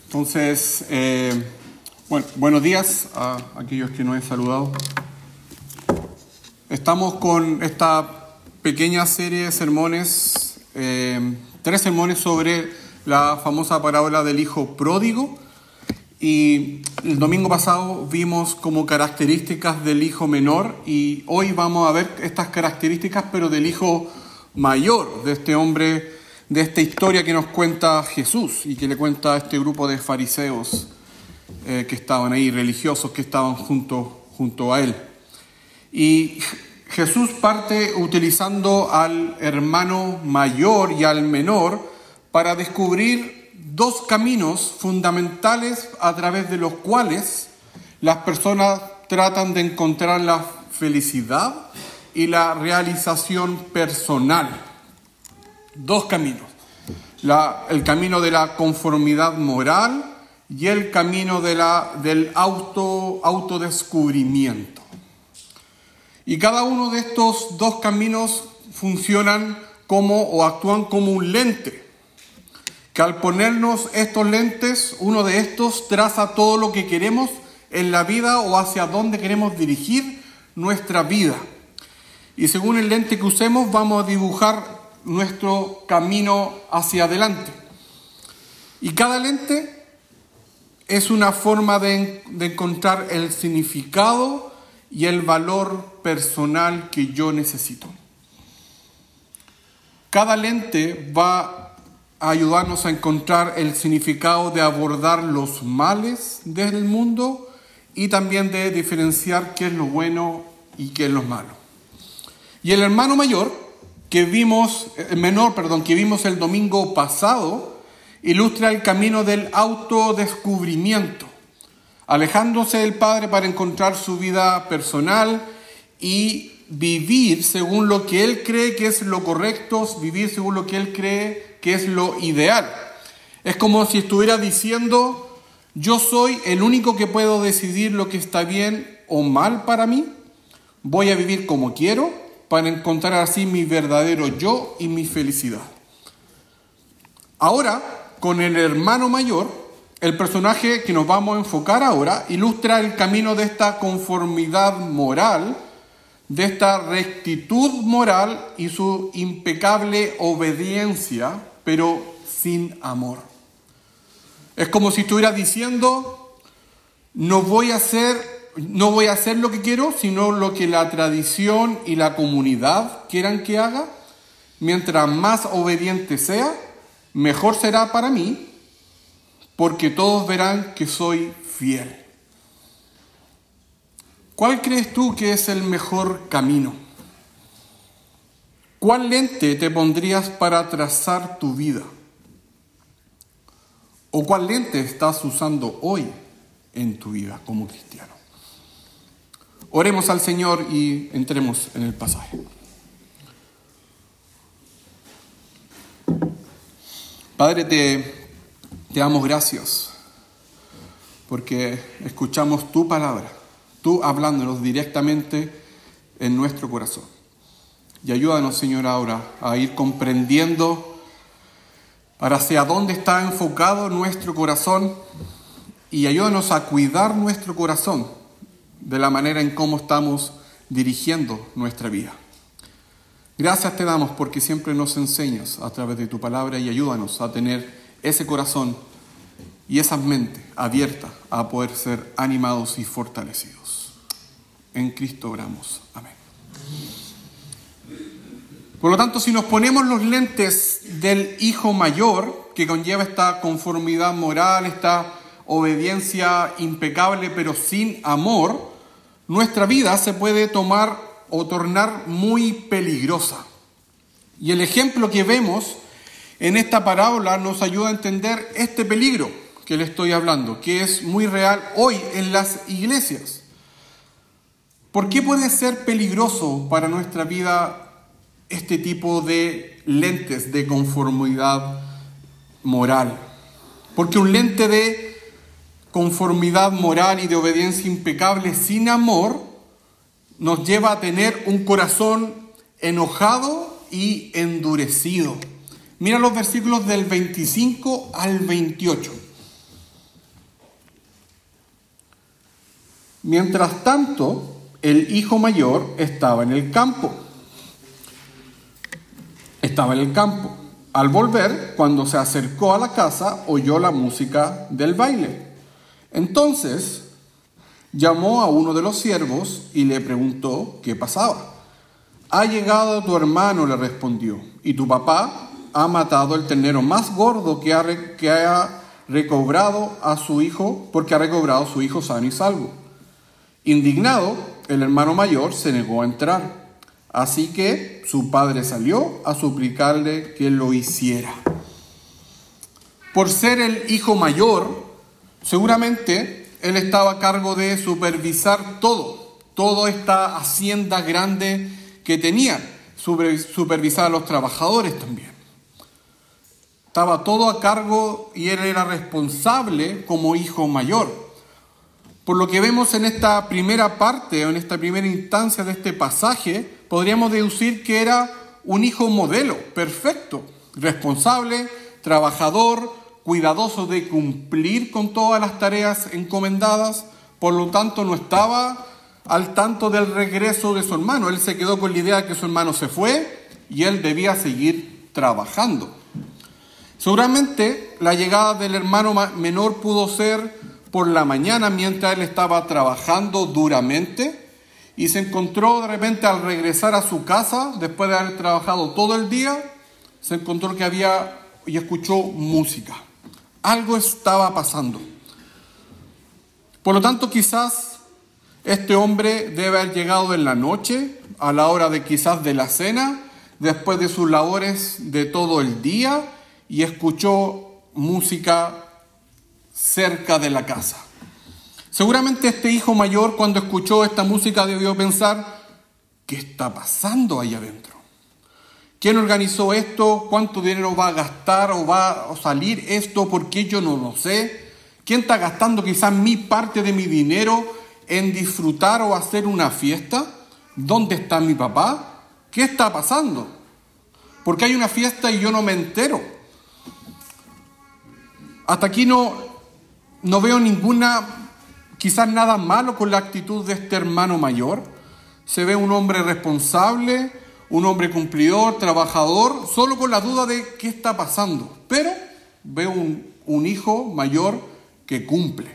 Entonces, buenos días a aquellos que nos he saludado. Estamos con esta pequeña serie de sermones, 3 sermones sobre la famosa parábola del hijo pródigo. Y el domingo pasado vimos como características del hijo menor y hoy vamos a ver estas características, pero del hijo mayor, de este hombre, de esta historia que nos cuenta Jesús y que le cuenta a este grupo de fariseos que estaban ahí, religiosos que estaban junto a él. Y Jesús parte utilizando al hermano mayor y al menor para descubrir 2 caminos fundamentales a través de los cuales las personas tratan de encontrar la felicidad y la realización personal. 2 caminos. El camino de la conformidad moral y el camino del autodescubrimiento. Y cada uno de estos 2 caminos funcionan o actúan como un lente. Que al ponernos estos lentes, uno de estos traza todo lo que queremos en la vida o hacia dónde queremos dirigir nuestra vida. Y según el lente que usemos, vamos a dibujar nuestro camino hacia adelante. Y cada lente es una forma de encontrar el significado y el valor personal que yo necesito. Cada lente va a ayudarnos a encontrar el significado de abordar los males del mundo y también de diferenciar qué es lo bueno y qué es lo malo. Y el hermano mayor que vimos el domingo pasado, ilustra el camino del autodescubrimiento, alejándose del Padre para encontrar su vida personal y vivir según lo que él cree que es lo correcto, vivir según lo que él cree que es lo ideal. Es como si estuviera diciendo: yo soy el único que puedo decidir lo que está bien o mal para mí, voy a vivir como quiero, para encontrar así mi verdadero yo y mi felicidad. Ahora, con el hermano mayor, el personaje que nos vamos a enfocar ahora ilustra el camino de esta conformidad moral, de esta rectitud moral y su impecable obediencia, pero sin amor. Es como si estuviera diciendo: no voy a hacer lo que quiero, sino lo que la tradición y la comunidad quieran que haga. Mientras más obediente sea, mejor será para mí, porque todos verán que soy fiel. ¿Cuál crees tú que es el mejor camino? ¿Cuál lente te pondrías para trazar tu vida? ¿O cuál lente estás usando hoy en tu vida como cristiano? Oremos al Señor y entremos en el pasaje. Padre, te damos gracias porque escuchamos tu palabra, tú hablándonos directamente en nuestro corazón. Y ayúdanos, Señor, ahora a ir comprendiendo hacia dónde está enfocado nuestro corazón y ayúdanos a cuidar nuestro corazón de la manera en cómo estamos dirigiendo nuestra vida. Gracias te damos porque siempre nos enseñas a través de tu palabra y ayúdanos a tener ese corazón y esa mente abierta a poder ser animados y fortalecidos. En Cristo oramos. Amén. Por lo tanto, si nos ponemos los lentes del hijo mayor, que conlleva esta conformidad moral, esta obediencia impecable pero sin amor, nuestra vida se puede tomar o tornar muy peligrosa. Y el ejemplo que vemos en esta parábola nos ayuda a entender este peligro que le estoy hablando, que es muy real hoy en las iglesias. ¿Por qué puede ser peligroso para nuestra vida este tipo de lentes de conformidad moral? Porque un lente de conformidad moral y de obediencia impecable sin amor nos lleva a tener un corazón enojado y endurecido. Mira los versículos del 25 al 28. Mientras tanto, el hijo mayor estaba en el campo. Al volver, cuando se acercó a la casa, oyó la música del baile. Entonces, llamó a uno de los siervos y le preguntó qué pasaba. «Ha llegado tu hermano», le respondió, «y tu papá ha matado el ternero más gordo que ha recobrado a su hijo, porque ha recobrado a su hijo sano y salvo». Indignado, el hermano mayor se negó a entrar. Así que su padre salió a suplicarle que lo hiciera. Por ser el hijo mayor, seguramente él estaba a cargo de supervisar toda esta hacienda grande que tenía, supervisar a los trabajadores también. Estaba todo a cargo y él era responsable como hijo mayor. Por lo que vemos en esta primera parte, o en esta primera instancia de este pasaje, podríamos deducir que era un hijo modelo, perfecto, responsable, trabajador, cuidadoso de cumplir con todas las tareas encomendadas. Por lo tanto, no estaba al tanto del regreso de su hermano. Él se quedó con la idea de que su hermano se fue y él debía seguir trabajando. Seguramente la llegada del hermano menor pudo ser por la mañana mientras él estaba trabajando duramente y se encontró de repente al regresar a su casa, después de haber trabajado todo el día, se encontró que había y escuchó música. Algo estaba pasando. Por lo tanto, quizás este hombre debe haber llegado en la noche, a la hora de quizás de la cena, después de sus labores de todo el día, y escuchó música cerca de la casa. Seguramente este hijo mayor, cuando escuchó esta música, debió pensar: ¿qué está pasando ahí adentro? ¿Quién organizó esto? ¿Cuánto dinero va a gastar o va a salir esto? ¿Por qué yo no lo sé? ¿Quién está gastando quizás mi parte de mi dinero en disfrutar o hacer una fiesta? ¿Dónde está mi papá? ¿Qué está pasando? ¿Por qué hay una fiesta y yo no me entero? Hasta aquí no veo quizás nada malo con la actitud de este hermano mayor. Se ve un hombre responsable, un hombre cumplidor, trabajador, solo con la duda de qué está pasando. Pero veo un hijo mayor que cumple.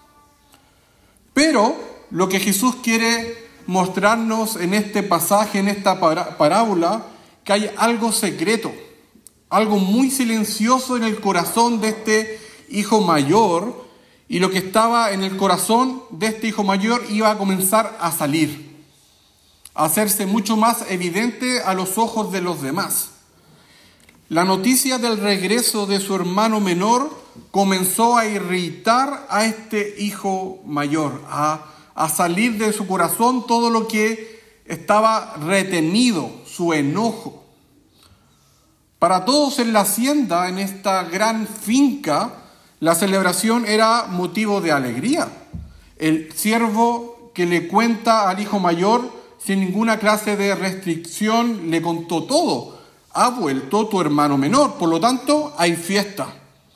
Pero lo que Jesús quiere mostrarnos en este pasaje, en esta parábola, que hay algo secreto, algo muy silencioso en el corazón de este hijo mayor, y lo que estaba en el corazón de este hijo mayor iba a comenzar a salir, a hacerse mucho más evidente a los ojos de los demás. La noticia del regreso de su hermano menor comenzó a irritar a este hijo mayor, a salir de su corazón todo lo que estaba retenido, su enojo. Para todos en la hacienda, en esta gran finca, la celebración era motivo de alegría. El siervo que le cuenta al hijo mayor, sin ninguna clase de restricción, le contó todo. Ha vuelto tu hermano menor, por lo tanto hay fiesta.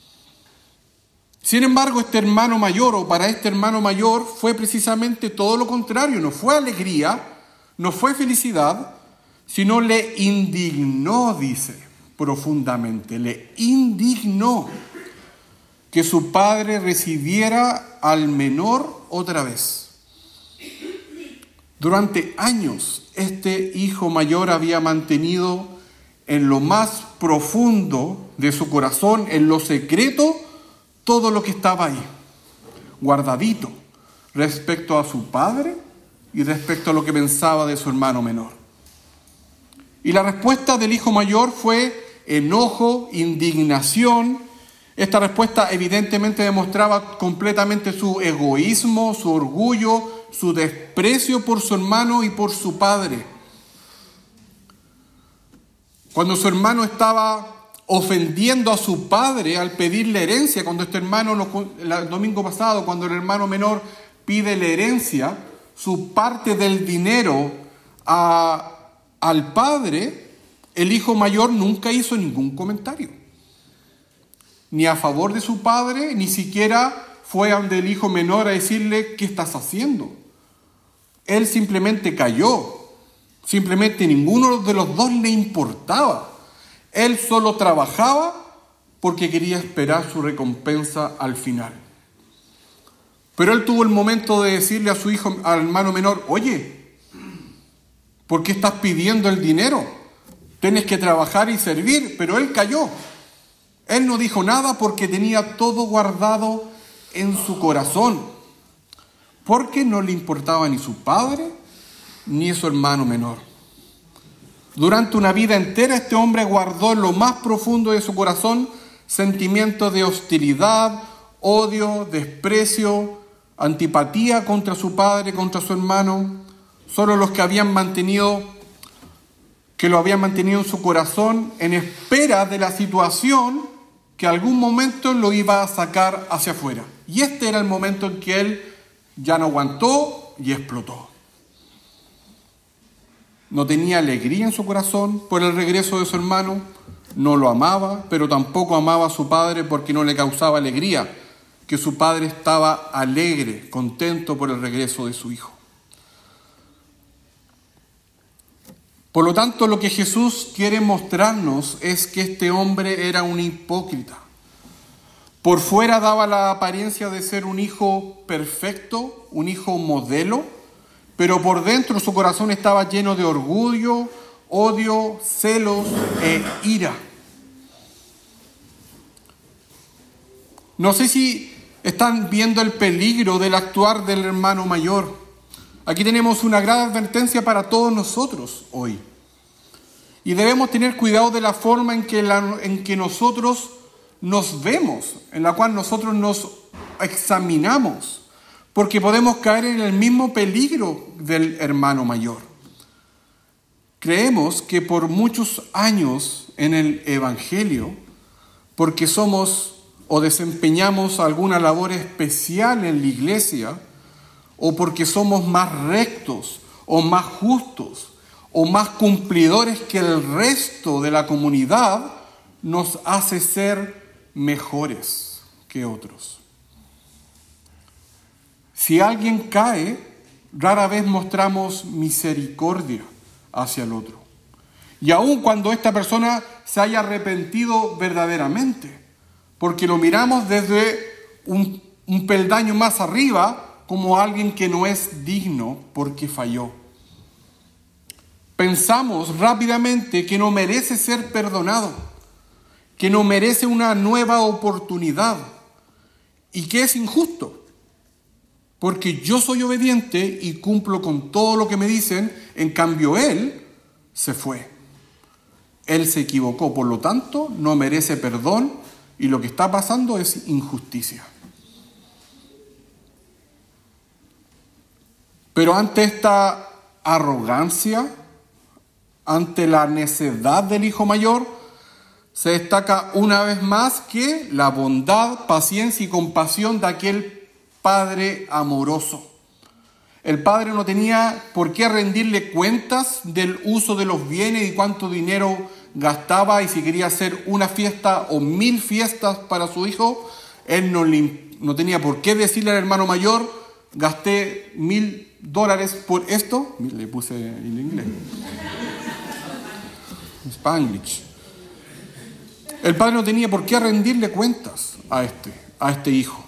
Sin embargo, este hermano mayor, o para este hermano mayor, fue precisamente todo lo contrario. No fue alegría, no fue felicidad, sino le indignó, dice, profundamente. Le indignó que su padre recibiera al menor otra vez. Durante años, este hijo mayor había mantenido en lo más profundo de su corazón, en lo secreto, todo lo que estaba ahí, guardadito, respecto a su padre y respecto a lo que pensaba de su hermano menor. Y la respuesta del hijo mayor fue enojo, indignación. Esta respuesta evidentemente demostraba completamente su egoísmo, su orgullo, su desprecio por su hermano y por su padre. Cuando su hermano estaba ofendiendo a su padre al pedirle herencia, cuando este hermano, el domingo pasado, cuando el hermano menor pide la herencia, su parte del dinero al padre, el hijo mayor nunca hizo ningún comentario. Ni a favor de su padre, ni siquiera fue ante el hijo menor a decirle: ¿qué estás haciendo? él simplemente cayó. Simplemente ninguno de los dos le importaba. Él solo trabajaba porque quería esperar su recompensa al final. Pero él tuvo el momento de decirle a su hijo, al hermano menor, oye, ¿por qué estás pidiendo el dinero? Tienes que trabajar y servir. Pero él cayó. Él no dijo nada porque tenía todo guardado en su corazón. Porque no le importaba ni su padre ni su hermano menor. Durante una vida entera este hombre guardó en lo más profundo de su corazón sentimientos de hostilidad, odio, desprecio, antipatía contra su padre, contra su hermano. Solo los que lo habían mantenido en su corazón en espera de la situación que algún momento lo iba a sacar hacia afuera. Y este era el momento en que él ya no aguantó y explotó. No tenía alegría en su corazón por el regreso de su hermano, no lo amaba, pero tampoco amaba a su padre porque no le causaba alegría que su padre estaba alegre, contento por el regreso de su hijo. Por lo tanto, lo que Jesús quiere mostrarnos es que este hombre era un hipócrita. Por fuera daba la apariencia de ser un hijo perfecto, un hijo modelo, pero por dentro su corazón estaba lleno de orgullo, odio, celos e ira. No sé si están viendo el peligro del actuar del hermano mayor. Aquí tenemos una gran advertencia para todos nosotros hoy. Y debemos tener cuidado de la forma en que nosotros nos vemos, en la cual nosotros nos examinamos, porque podemos caer en el mismo peligro del hermano mayor. Creemos que por muchos años en el Evangelio, porque somos o desempeñamos alguna labor especial en la iglesia, o porque somos más rectos, o más justos, o más cumplidores que el resto de la comunidad, nos hace ser mejores que otros. Si alguien cae, rara vez mostramos misericordia hacia el otro. Y aun cuando esta persona se haya arrepentido verdaderamente, porque lo miramos desde un peldaño más arriba como alguien que no es digno porque falló. Pensamos rápidamente que no merece ser perdonado, que no merece una nueva oportunidad y que es injusto, porque yo soy obediente y cumplo con todo lo que me dicen, en cambio él se fue. Él se equivocó, por lo tanto no merece perdón y lo que está pasando es injusticia. Pero ante esta arrogancia, ante la necedad del hijo mayor, se destaca una vez más que la bondad, paciencia y compasión de aquel padre amoroso. El padre no tenía por qué rendirle cuentas del uso de los bienes y cuánto dinero gastaba, y si quería hacer una fiesta o 1000 fiestas para su hijo, él no tenía por qué decirle al hermano mayor, gasté $1000 por esto. Le puse en inglés. Spanglish. El padre no tenía por qué rendirle cuentas a este hijo.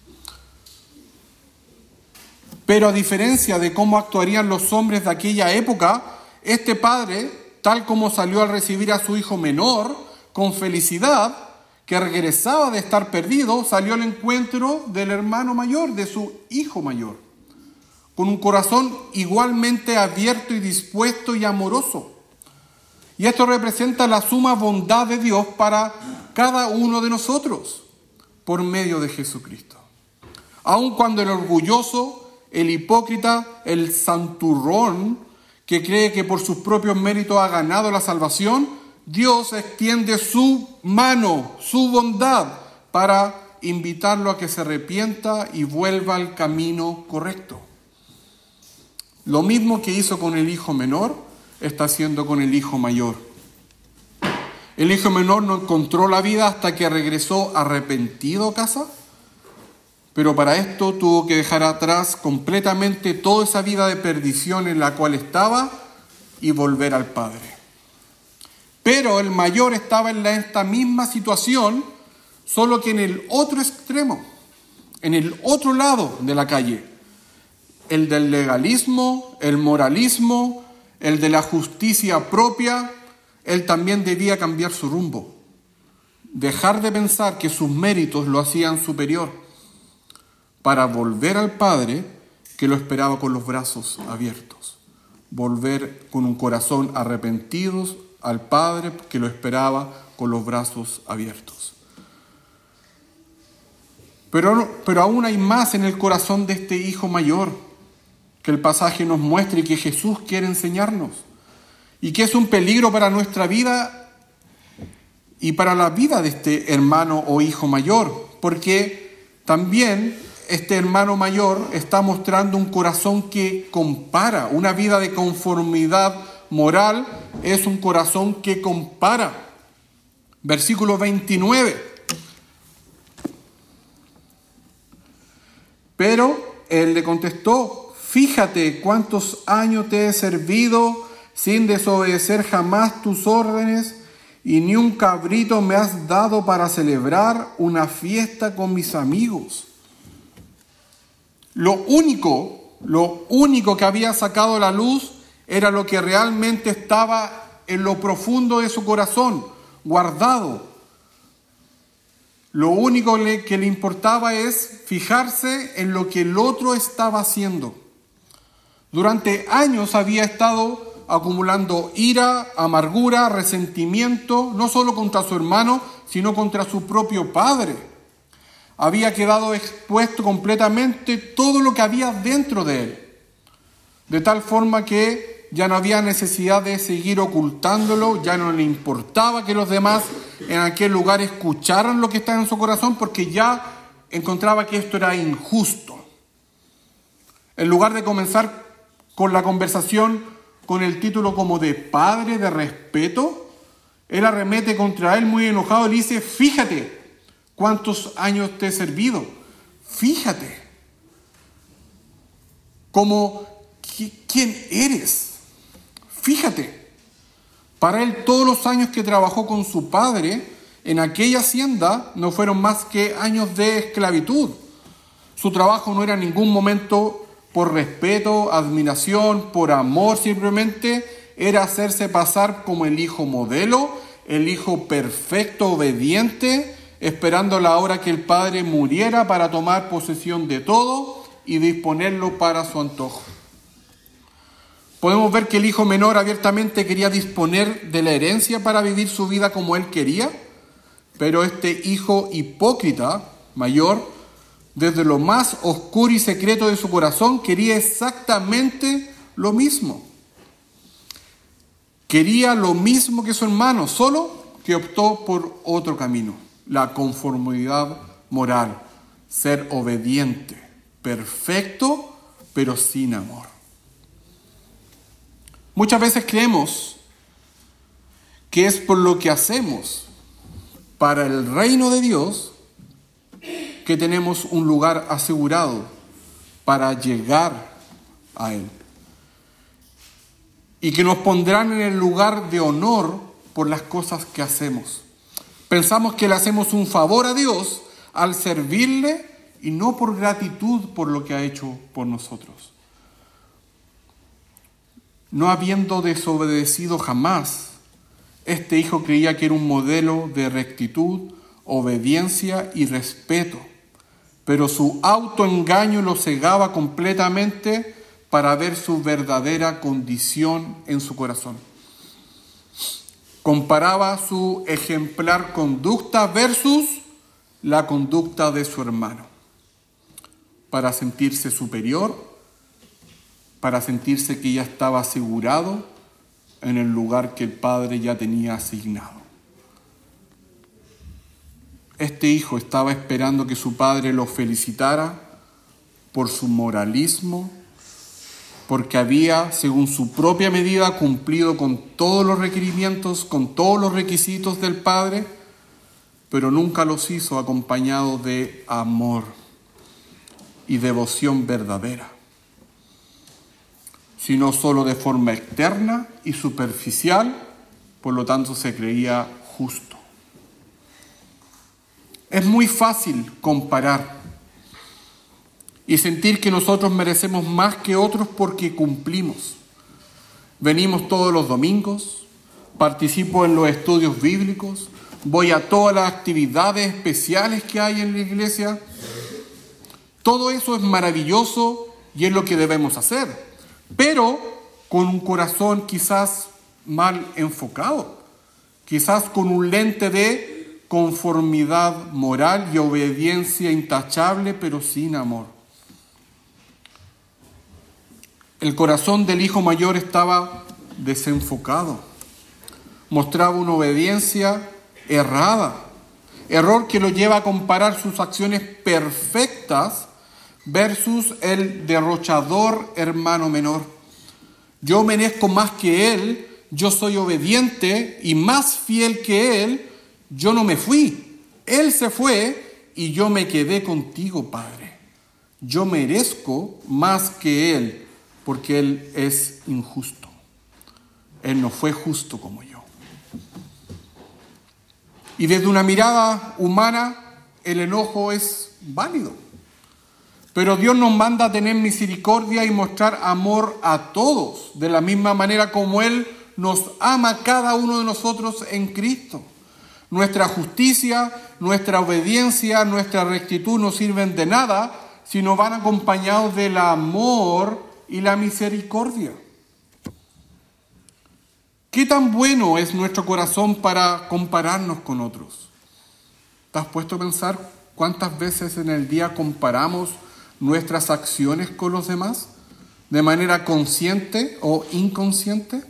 Pero a diferencia de cómo actuarían los hombres de aquella época, este padre, tal como salió al recibir a su hijo menor con felicidad, que regresaba de estar perdido, salió al encuentro del hermano mayor, de su hijo mayor, con un corazón igualmente abierto y dispuesto y amoroso. Y esto representa la suma bondad de Dios para cada uno de nosotros por medio de Jesucristo. Aun cuando el orgulloso, el hipócrita, el santurrón, que cree que por sus propios méritos ha ganado la salvación, Dios extiende su mano, su bondad, para invitarlo a que se arrepienta y vuelva al camino correcto. Lo mismo que hizo con el hijo menor, está haciendo con el hijo mayor. El hijo menor no encontró la vida hasta que regresó arrepentido a casa, Pero para esto tuvo que dejar atrás completamente toda esa vida de perdición en la cual estaba y volver al Padre. Pero el mayor estaba en esta misma situación, solo que en el otro extremo, en el otro lado de la calle. El del legalismo, el moralismo, el de la justicia propia. Él también debía cambiar su rumbo. Dejar de pensar que sus méritos lo hacían superior, para volver al Padre que lo esperaba con los brazos abiertos. Volver con un corazón arrepentido al Padre que lo esperaba con los brazos abiertos. Pero aún hay más en el corazón de este hijo mayor que el pasaje nos muestra y que Jesús quiere enseñarnos. Y que es un peligro para nuestra vida y para la vida de este hermano o hijo mayor. Porque también este hermano mayor está mostrando un corazón que compara. Una vida de conformidad moral es un corazón que compara. Versículo 29. Pero él le contestó: fíjate cuántos años te he servido sin desobedecer jamás tus órdenes, y ni un cabrito me has dado para celebrar una fiesta con mis amigos. Lo único que había sacado a la luz era lo que realmente estaba en lo profundo de su corazón, guardado. Lo único que le importaba es fijarse en lo que el otro estaba haciendo. Durante años había estado acumulando ira, amargura, resentimiento, no solo contra su hermano, sino contra su propio padre. Había quedado expuesto completamente todo lo que había dentro de él, de tal forma que ya no había necesidad de seguir ocultándolo, ya no le importaba que los demás en aquel lugar escucharan lo que estaba en su corazón, porque ya encontraba que esto era injusto. En lugar de comenzar con la conversación con el título como de padre de respeto, él arremete contra él muy enojado y le dice: fíjate cuántos años te he servido, fíjate como quién eres, fíjate. Para él, todos los años que trabajó con su padre en aquella hacienda no fueron más que años de esclavitud. Su trabajo no era en ningún momento por respeto, admiración, por amor, simplemente era hacerse pasar como el hijo modelo, el hijo perfecto, obediente, esperando la hora que el padre muriera para tomar posesión de todo y disponerlo para su antojo. Podemos ver que el hijo menor abiertamente quería disponer de la herencia para vivir su vida como él quería, pero este hijo hipócrita mayor, desde lo más oscuro y secreto de su corazón, quería exactamente lo mismo. Quería lo mismo que su hermano, solo que optó por otro camino: la conformidad moral, ser obediente, perfecto, pero sin amor. Muchas veces creemos que es por lo que hacemos para el reino de Dios que tenemos un lugar asegurado para llegar a Él, y que nos pondrán en el lugar de honor por las cosas que hacemos. Pensamos que le hacemos un favor a Dios al servirle y no por gratitud por lo que ha hecho por nosotros. No habiendo desobedecido jamás, este hijo creía que era un modelo de rectitud, obediencia y respeto, pero su autoengaño lo cegaba completamente para ver su verdadera condición en su corazón. Comparaba su ejemplar conducta versus la conducta de su hermano, para sentirse superior, para sentirse que ya estaba asegurado en el lugar que el Padre ya tenía asignado. Este hijo estaba esperando que su padre lo felicitara por su moralismo, porque había, según su propia medida, cumplido con todos los requerimientos, con todos los requisitos del Padre, pero nunca los hizo acompañados de amor. y devoción verdadera, sino solo de forma externa y superficial, por lo tanto se creía justo. Es muy fácil comparar y sentir que nosotros merecemos más que otros porque cumplimos. Venimos todos los domingos, participo en los estudios bíblicos, voy a todas las actividades especiales que hay en la iglesia. Todo eso es maravilloso y es lo que debemos hacer, pero con un corazón quizás mal enfocado, quizás con un lente de conformidad moral y obediencia intachable, pero sin amor. El corazón del hijo mayor estaba desenfocado, mostraba una obediencia errada, error que lo lleva a comparar sus acciones perfectas versus el derrochador hermano menor. Yo merezco más que él, yo soy obediente y más fiel que él, yo no me fui, él se fue y yo me quedé contigo, Padre. Yo merezco más que él porque él es injusto. Él no fue justo como yo. Y desde una mirada humana, el enojo es válido. Pero Dios nos manda a tener misericordia y mostrar amor a todos, de la misma manera como Él nos ama a cada uno de nosotros en Cristo. Nuestra justicia, nuestra obediencia, nuestra rectitud no sirven de nada si no van acompañados del amor y la misericordia. ¿Qué tan bueno es nuestro corazón para compararnos con otros? ¿Te has puesto a pensar cuántas veces en el día comparamos nuestras acciones con los demás? ¿De manera consciente o inconsciente?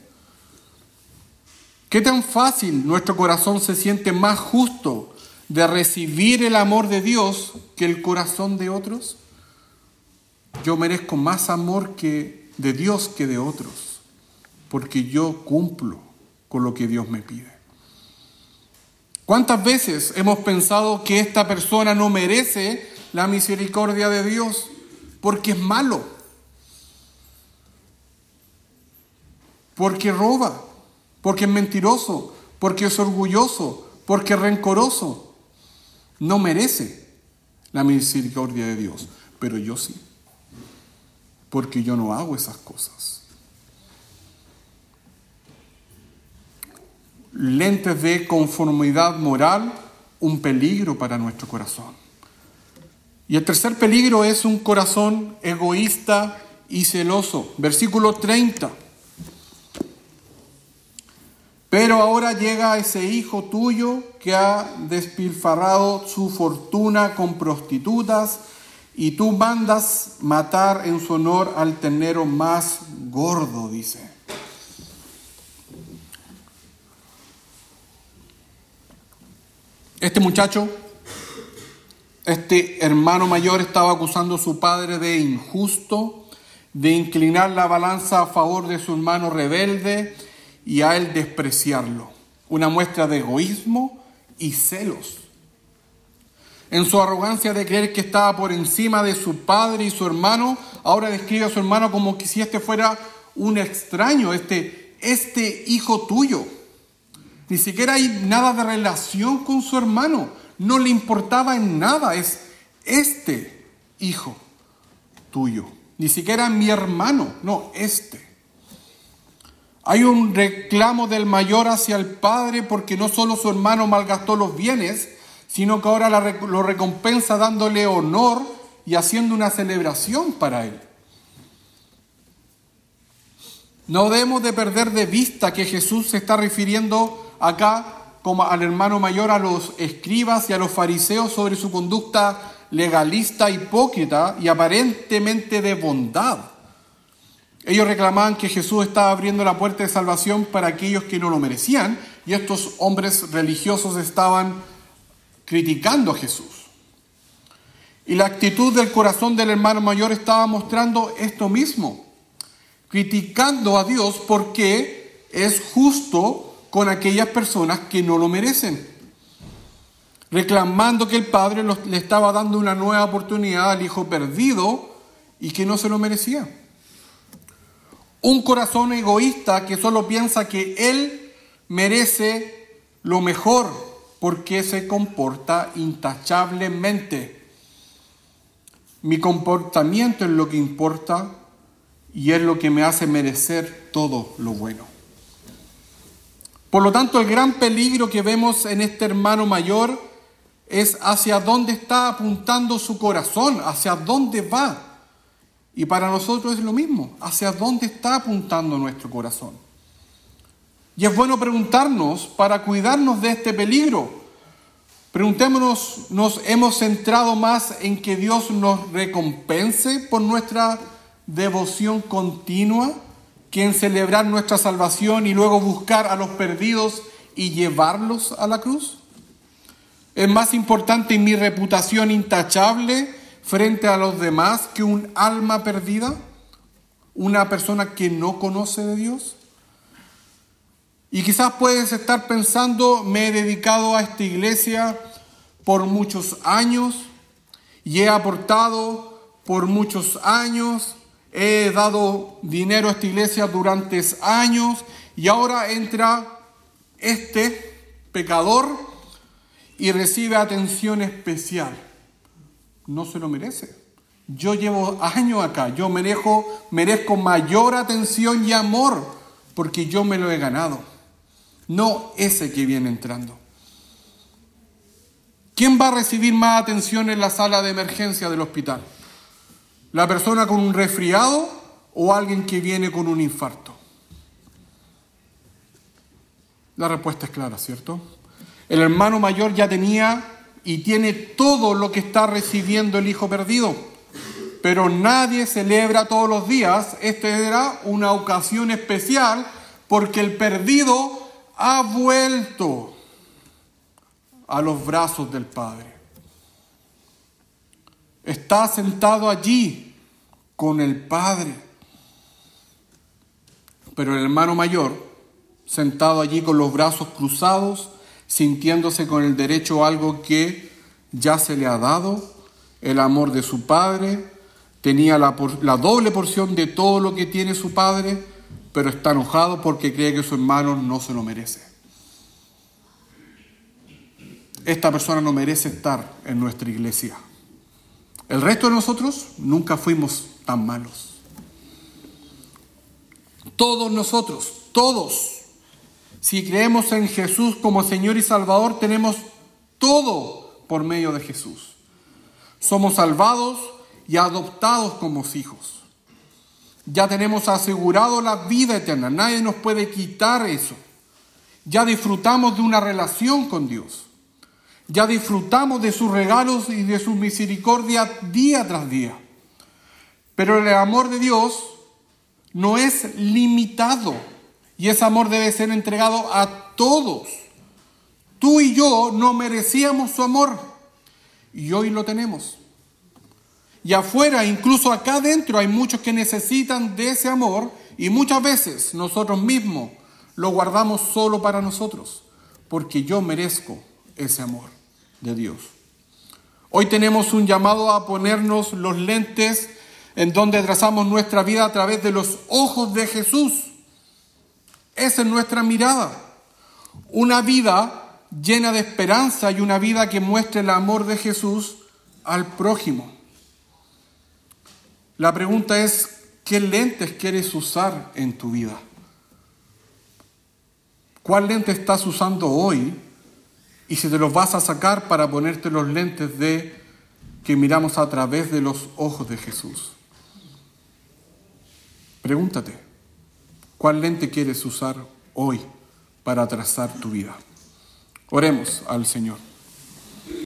¿Qué tan fácil nuestro corazón se siente más justo de recibir el amor de Dios que el corazón de otros? Yo merezco más amor de Dios que de otros, porque yo cumplo con lo que Dios me pide. ¿Cuántas veces hemos pensado que esta persona no merece la misericordia de Dios porque es malo, porque roba, porque es mentiroso, porque es orgulloso, porque es rencoroso? No merece la misericordia de Dios, pero yo sí, porque yo no hago esas cosas. Lentes de conformidad moral, un peligro para nuestro corazón. Y el tercer peligro es un corazón egoísta y celoso. Versículo 30. Pero ahora llega ese hijo tuyo que ha despilfarrado su fortuna con prostitutas y tú mandas matar en su honor al ternero más gordo, dice. Este muchacho, este hermano mayor, estaba acusando a su padre de injusto, de inclinar la balanza a favor de su hermano rebelde y a él despreciarlo. Una muestra de egoísmo y celos. En su arrogancia de creer que estaba por encima de su padre y su hermano, ahora describe a su hermano como que si este fuera un extraño, este hijo tuyo. Ni siquiera hay nada de relación con su hermano. No le importaba en nada. Es este hijo tuyo. Ni siquiera mi hermano. No, este. Hay un reclamo del mayor hacia el padre porque no solo su hermano malgastó los bienes, sino que ahora lo recompensa dándole honor y haciendo una celebración para él. No debemos de perder de vista que Jesús se está refiriendo acá como al hermano mayor, a los escribas y a los fariseos sobre su conducta legalista, hipócrita y aparentemente de bondad. Ellos reclamaban que Jesús estaba abriendo la puerta de salvación para aquellos que no lo merecían, y estos hombres religiosos estaban criticando a Jesús. Y la actitud del corazón del hermano mayor estaba mostrando esto mismo, criticando a Dios porque es justo con aquellas personas que no lo merecen. reclamando que el padre le estaba dando una nueva oportunidad al hijo perdido y que no se lo merecía. Un corazón egoísta que solo piensa que él merece lo mejor porque se comporta intachablemente. Mi comportamiento es lo que importa y es lo que me hace merecer todo lo bueno. Por lo tanto, el gran peligro que vemos en este hermano mayor es hacia dónde está apuntando su corazón, hacia dónde va. Y para nosotros es lo mismo, hacia dónde está apuntando nuestro corazón. Y es bueno preguntarnos para cuidarnos de este peligro. Preguntémonos, ¿nos hemos centrado más en que Dios nos recompense por nuestra devoción continua que en celebrar nuestra salvación y luego buscar a los perdidos y llevarlos a la cruz? ¿Es más importante mi reputación intachable frente a los demás que un alma perdida? ¿Una persona que no conoce de Dios? Y quizás puedes estar pensando, me he dedicado a esta iglesia por muchos años y he aportado por muchos años, he dado dinero a esta iglesia durante años y ahora entra este pecador y recibe atención especial. No se lo merece. Yo llevo años acá, yo merezco mayor atención y amor porque yo me lo he ganado. No ese que viene entrando. ¿Quién va a recibir más atención en la sala de emergencia del hospital? ¿La persona con un resfriado o alguien que viene con un infarto? La respuesta es clara, ¿cierto? El hermano mayor ya tenía y tiene todo lo que está recibiendo el hijo perdido, pero nadie celebra todos los días. Esta era una ocasión especial porque el perdido ha vuelto a los brazos del Padre. Está sentado allí con el Padre. Pero el hermano mayor, sentado allí con los brazos cruzados, sintiéndose con el derecho a algo que ya se le ha dado, el amor de su Padre, tenía la doble porción de todo lo que tiene su Padre, pero está enojado porque cree que su hermano no se lo merece. Esta persona no merece estar en nuestra iglesia. El resto de nosotros nunca fuimos tan malos. Todos nosotros, todos, si creemos en Jesús como Señor y Salvador, tenemos todo por medio de Jesús. Somos salvados y adoptados como hijos. Ya tenemos asegurado la vida eterna. Nadie nos puede quitar eso. Ya disfrutamos de una relación con Dios. Ya disfrutamos de sus regalos y de su misericordia día tras día. Pero el amor de Dios no es limitado y ese amor debe ser entregado a todos. Tú y yo no merecíamos su amor y hoy lo tenemos. Y afuera, incluso acá adentro, hay muchos que necesitan de ese amor y muchas veces nosotros mismos lo guardamos solo para nosotros porque yo merezco ese amor de Dios. Hoy tenemos un llamado a ponernos los lentes en donde trazamos nuestra vida a través de los ojos de Jesús. Esa es nuestra mirada. Una vida llena de esperanza y una vida que muestre el amor de Jesús al prójimo. La pregunta es, ¿qué lentes quieres usar en tu vida? ¿Cuál lente estás usando hoy? Y si te los vas a sacar para ponerte los lentes de que miramos a través de los ojos de Jesús. Pregúntate, ¿cuál lente quieres usar hoy para trazar tu vida? Oremos al Señor.